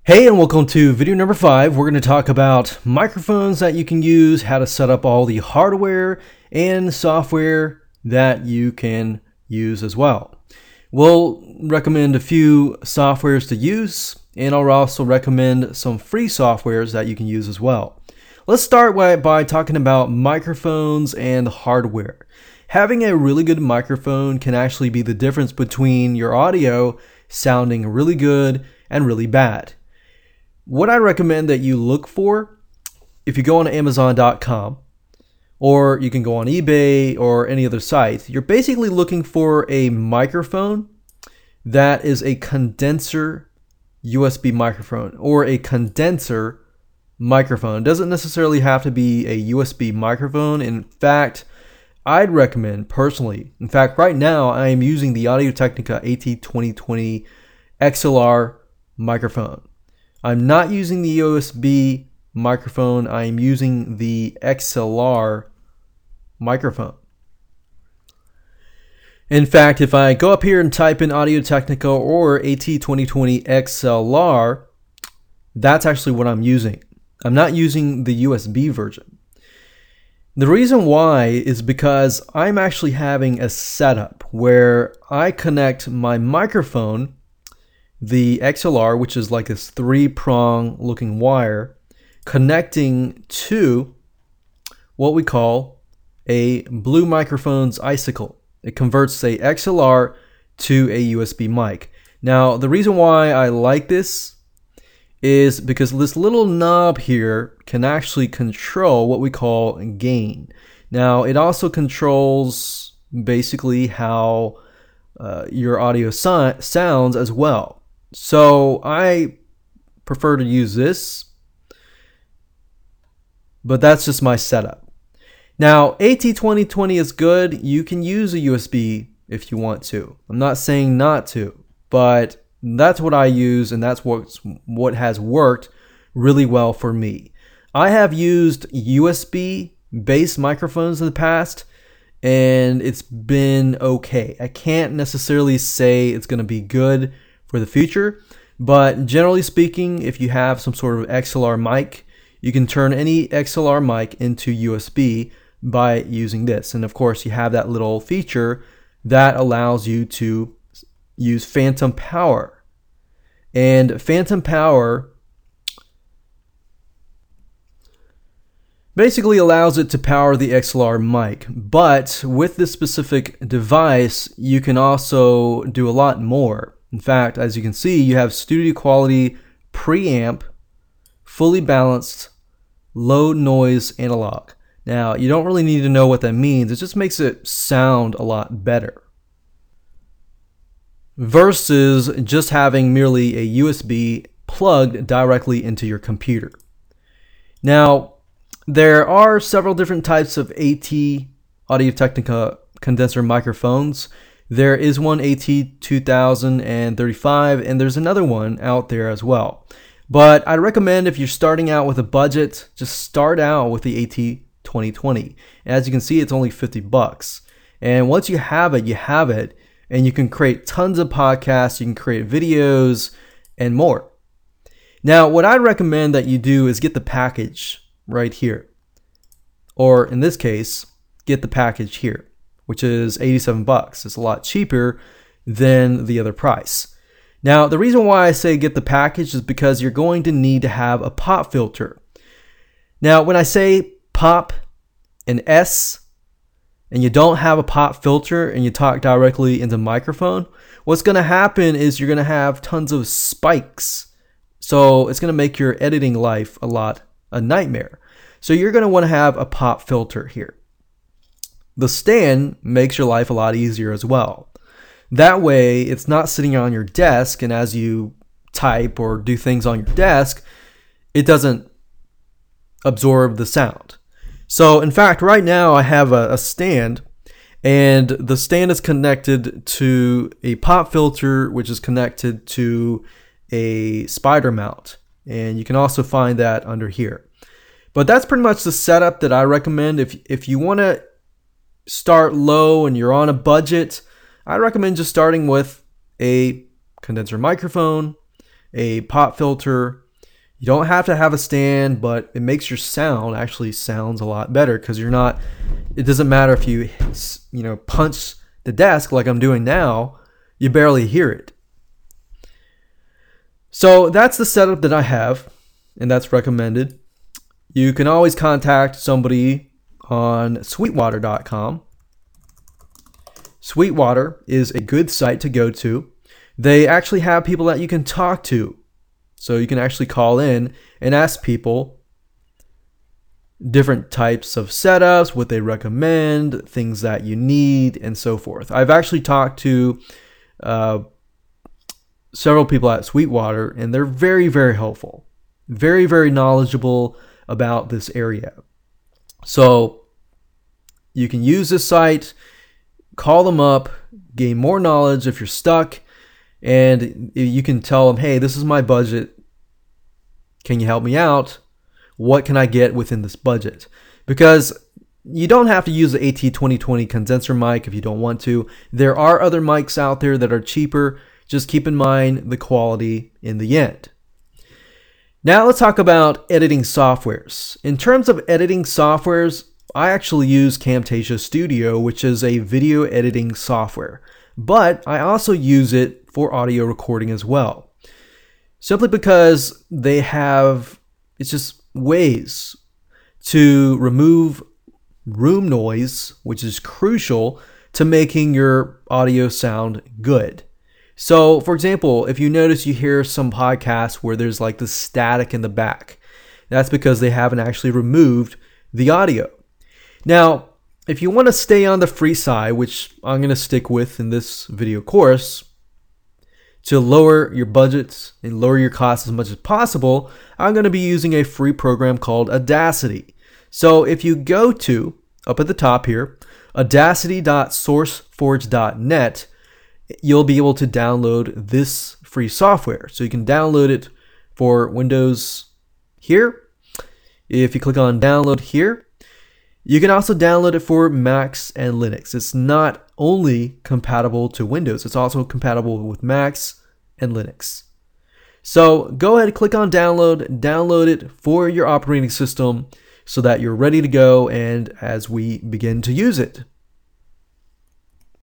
Hey, and welcome to video number 5. We're going to talk about microphones that you can use, how to set up all the hardware and software that you can use as well. We'll recommend a few softwares to use, and I'll also recommend some free softwares that you can use as well. Let's start by talking about microphones and hardware. Having a really good microphone can actually be the difference between your audio sounding really good and really bad. What I recommend that you look for, if you go on Amazon.com, or you can go on eBay or any other site, you're basically looking for a microphone that is a condenser USB microphone or a condenser microphone. It doesn't necessarily have to be a USB microphone. In fact, I'd recommend personally, right now I am using the Audio-Technica AT2020 XLR microphone. I'm not using the USB microphone. I am using the XLR microphone. In fact, if I go up here and type in Audio-Technica or AT2020 XLR, that's actually what I'm using. I'm not using the USB version. The reason why is because I'm actually having a setup where I connect my microphone, the XLR, which is like this 3-prong looking wire, connecting to what we call a Blue Microphones Icicle. It converts a XLR to a USB mic. Now, the reason why I like this is because this little knob here can actually control what we call gain. Now, it also controls basically how your audio sounds as well. So I prefer to use this, but that's just my setup. Now, AT2020 is good. You can use a USB if you want to. I'm not saying not to, but that's what I use, and that's what has worked really well for me. I have used USB-based microphones in the past, and it's been okay. I can't necessarily say it's going to be good for the future, but generally speaking, if you have some sort of XLR mic, you can turn any XLR mic into USB by using this. And of course, you have that little feature that allows you to use phantom power. And phantom power basically allows it to power the XLR mic. But with this specific device, you can also do a lot more. In fact, as you can see, you have studio quality preamp, fully balanced, low noise analog. Now, you don't really need to know what that means. It just makes it sound a lot better versus just having merely a USB plugged directly into your computer. Now, there are several different types of AT, Audio-Technica condenser microphones. There is one AT2035, and there's another one out there as well. But I'd recommend if you're starting out with a budget, just start out with the AT2020. As you can see, it's only $50. And once you have it, and you can create tons of podcasts, you can create videos, and more. Now, what I'd recommend that you do is get the package right here. Or in this case, get the package here, which is $87. It's a lot cheaper than the other price. Now, the reason why I say get the package is because you're going to need to have a pop filter. Now, when I say pop and S, and you don't have a pop filter and you talk directly into the microphone, what's going to happen is you're going to have tons of spikes. So it's going to make your editing life a nightmare. So you're going to want to have a pop filter here. The stand makes your life a lot easier as well. That way, it's not sitting on your desk, and as you type or do things on your desk, it doesn't absorb the sound. So, in fact, right now I have a stand, and the stand is connected to a pop filter, which is connected to a spider mount. And you can also find that under here. But that's pretty much the setup that I recommend. If you want to start low and you're on a budget, I recommend just starting with a condenser microphone a pop filter. You don't have to have a stand, but it makes your sound actually sounds a lot better because it doesn't matter if you punch the desk like I'm doing now, you barely hear it. So that's the setup that I have, and that's recommended. You can always contact somebody on Sweetwater.com. Sweetwater is a good site to go to. They actually have people that you can talk to. So you can actually call in and ask people different types of setups, what they recommend, things that you need, and so forth. I've actually talked to several people at Sweetwater, and they're very, very helpful. Very, very knowledgeable about this area. So you can use this site, call them up, gain more knowledge if you're stuck, and you can tell them, hey, this is my budget. Can you help me out? What can I get within this budget? Because you don't have to use the AT2020 condenser mic if you don't want to. There are other mics out there that are cheaper. Just keep in mind the quality in the end. Now let's talk about editing softwares. In terms of editing softwares, I actually use Camtasia Studio, which is a video editing software. But I also use it for audio recording as well. Simply because it's just ways to remove room noise, which is crucial to making your audio sound good. So, for example, if you notice you hear some podcasts where there's like this static in the back, that's because they haven't actually removed the audio. Now, if you want to stay on the free side, which I'm going to stick with in this video course, to lower your budgets and lower your costs as much as possible, I'm going to be using a free program called Audacity. So if you go to, up at the top here, audacity.sourceforge.net, you'll be able to download this free software. So you can download it for Windows here. If you click on download here, you can also download it for Macs and Linux. It's not only compatible to Windows, it's also compatible with Macs and Linux. So go ahead and click on download it for your operating system so that you're ready to go and as we begin to use it.